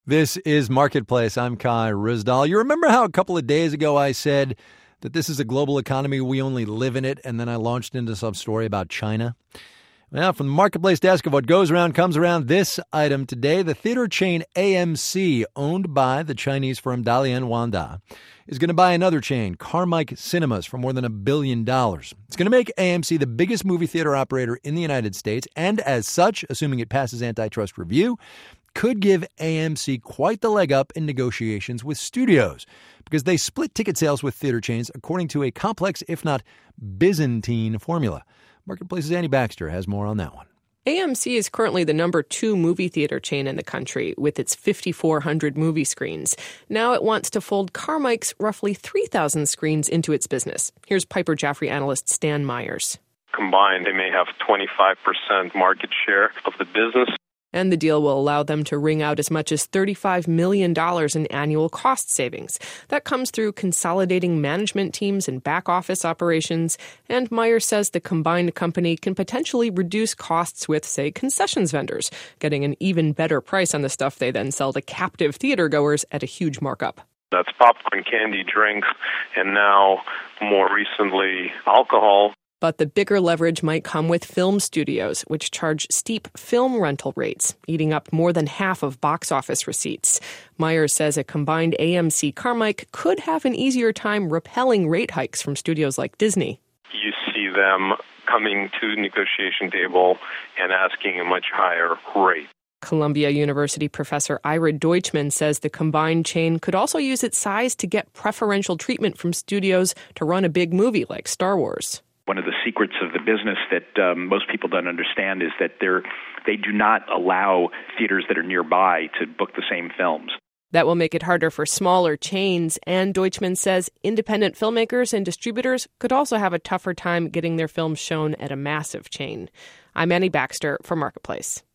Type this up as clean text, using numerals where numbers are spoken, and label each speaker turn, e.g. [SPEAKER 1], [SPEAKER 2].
[SPEAKER 1] This is Marketplace. I'm Kai Ryssdal. You remember how a couple of days ago I said that this is a global economy, we only live in it, and then I launched into some story about China? Well, from the Marketplace desk of What Goes Around Comes Around, this item today, the theater chain AMC, owned by the Chinese firm Dalian Wanda, is going to buy another chain, Carmike Cinemas, for more than $1 billion. It's going to make AMC the biggest movie theater operator in the United States, and as such, assuming it passes antitrust review, could give AMC quite the leg up in negotiations with studios because they split ticket sales with theater chains according to a complex, if not Byzantine, formula. Marketplace's Annie Baxter has more on that one.
[SPEAKER 2] AMC is currently the number 2 movie theater chain in the country with its 5,400 movie screens. Now it wants to fold Carmike's roughly 3,000 screens into its business. Here's Piper Jaffray analyst Stan Myers.
[SPEAKER 3] Combined, they may have 25% market share of the business.
[SPEAKER 2] And the deal will allow them to wring out as much as $35 million in annual cost savings. That comes through consolidating management teams and back office operations. And Myers says the combined company can potentially reduce costs with, say, concessions vendors, getting an even better price on the stuff they then sell to captive theater goers at a huge markup.
[SPEAKER 3] That's popcorn, candy, drinks, and now, more recently, alcohol.
[SPEAKER 2] But the bigger leverage might come with film studios, which charge steep film rental rates, eating up more than half of box office receipts. Myers says a combined AMC Carmike could have an easier time repelling rate hikes from studios like Disney.
[SPEAKER 3] You see them coming to the negotiation table and asking a much higher rate.
[SPEAKER 2] Columbia University professor Ira Deutschman says the combined chain could also use its size to get preferential treatment from studios to run a big movie like Star Wars.
[SPEAKER 4] One of the secrets of the business that most people don't understand is that they do not allow theaters that are nearby to book the same films.
[SPEAKER 2] That will make it harder for smaller chains, and Deutschman says independent filmmakers and distributors could also have a tougher time getting their films shown at a massive chain. I'm Annie Baxter for Marketplace.